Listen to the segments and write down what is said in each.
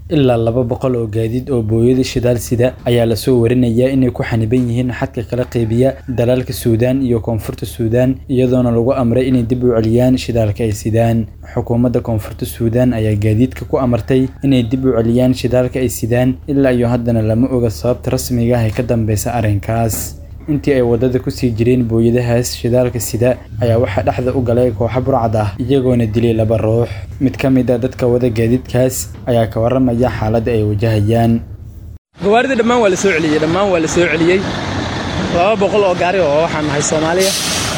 ilaa 200 oo gaadiid oo booyada shidaal sida ayaa la soo warinayaa inay ku xaniban yihiin xadka kala qaybiya dalalka Suudaan iyo Koonfurta Suudaan iyadoona lagu amray inay dib u celiyaan shidaalka ay sidaan xukuumadda Koonfurta Suudaan ayaa gaadiidka ku amartay inay dib u celiyaan shidaalka ay sidaan ilaa iyo haddana lama oga sababta rasmiga ah ee ka dambaysa arrinkaas intii ay wadada ku sii jireen booyadahaas shidaalka sida ayaa waxa dhaxda u galay koox burcad ah iyagoona dilay 2 ruux mid ka mid ah dadka wada gaadiidkaas ayaa ka waramaya xaaladda ay wajahayaan gawaarida dhammaan waa la soo celiyay 200 oo gaari oo waxaan nahay Soomaaliya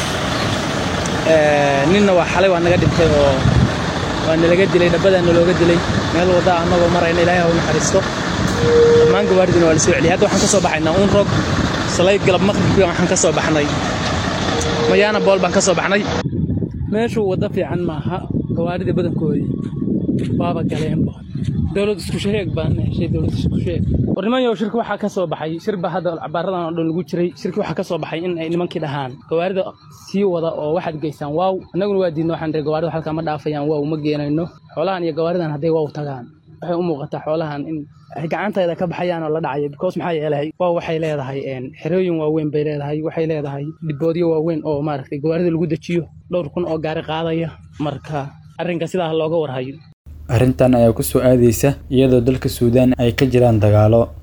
ninna waa xalay waa naga dhintay oo waa nalaga dilay dhabadana looga dilay meel wada anagoo marayna Ilaahay u naxariisto dhammaan gawaarida waa la soo celiyay hadda waxaan ka soo baxaynaa rog salayd galab maqribkii waxaan ka soo baxnay mayaana bool baan ka soo baxnay meeshu wada fiican maaha gawaarida badankoodii baaba galeen dawlad isku sheeg baan heshay dawlad isku sheeg warnimayo shirka waxa ka soo baxay shirba hadda cabaaradan oo dhan lagu jiray shirka waxa ka soo baxay in ay nimankii dhahaan gawaarida sii wada oo waxaad geysaan waaw anaguna waa diidno waxaan gawaarida halka ma dhaafayaan waaw ma geenayno xoolahan iyo gawaaridan haday waaw tagaan waxay u muuqataa xoolahan in ay gacantayda ka baxayaan oo la dhacay because maxay yeelay waa waxay leedahay xerooyin waaweyn bay leedahay waxay leedahay diboodiyo waaweyn oo maaragtay gawaarida lagu dajiyo 2,000 oo gaari qaadaya marka arrinka sidaa looga warhayo arrintan ayaa ku soo aadaysa iyadoo dalka Suudaan ay ka jiraan dagaalo